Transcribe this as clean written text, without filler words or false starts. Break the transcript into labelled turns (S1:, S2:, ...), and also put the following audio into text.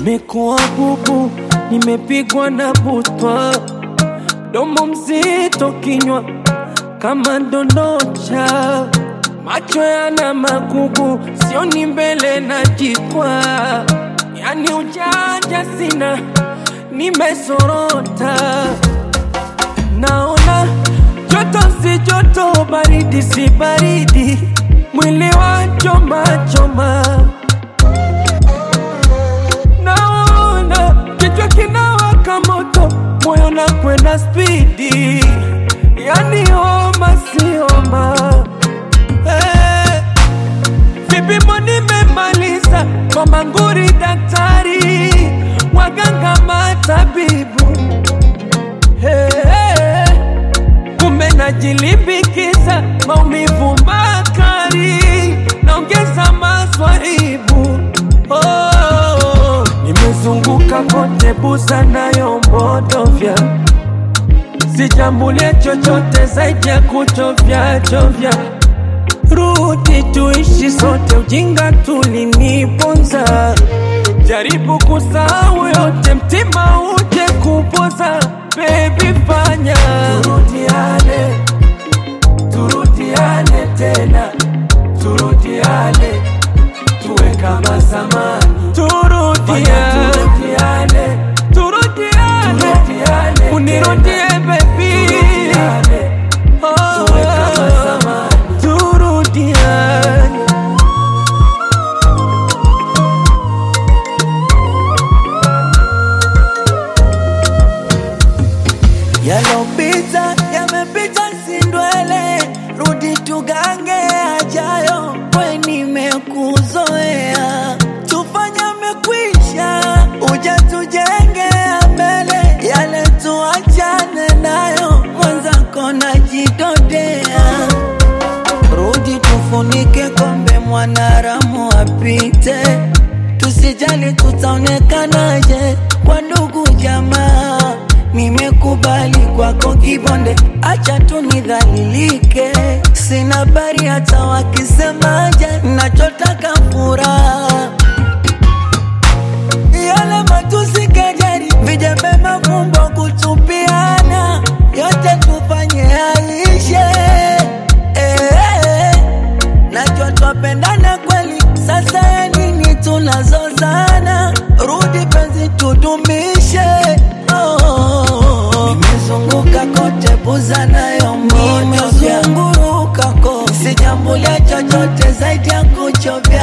S1: Nimekuwa bubu, nimepigwa na butwa, domo mzito kinywa kama ndondocha, macho yana magugu, sioni mbele na jikwa. Yani ujanja sina, nimesorota. Naona joto si joto, baridi si baridi, mwili wa choma choma. Naona kichwa kinawaka moto, moyo na kwenda speedi, yani homa si homa. Vipimo nimemaliza, mama nguri daktari, waganga matabibu. Kumbe najilimbikisa, maumivu makali, naongeza maswaibu. Nimezunguka kote Buza na Yombodovya, sijambulia chochote zaidi ya kuchovya chovya. Rudi tuishi sote, ujinga tuliniponza. Jaribu kusahau yote, mtima uje kupoza. Baby fanya turudiane, turudiane tena, turudiane, tuwe kama zamani. Turudiane, turudiane, unirudie baby, tuwe kama zamani. Turudiane.
S2: Yalopita, yamepita sindwele, rudi tugange ajayo, we nimekuzoea. Tufanye mekwisha, uja tujenge mbele, yale tuachane nayo, mwanzako najidodea. Rudi tufunike kombe, mwanaramu apite, tusijali tutaonekanaje kwa ndugu jamaa. Nimekubali kwako kibonde, acha tu nidhalilike. Sina bari hata wakisemaje, nachotaka furaha. Yale matusi kejeri, vijembe mafumbo kutupiana, yote tufanye aishe. Najua twapendana kweli, sasa ya nini tunazozana? Rudi penzi tudumishe. Nimezunguka kote Buza na Yombodovya, nimezunguka kote, sijambulia chochote zaidi ya kuchovya.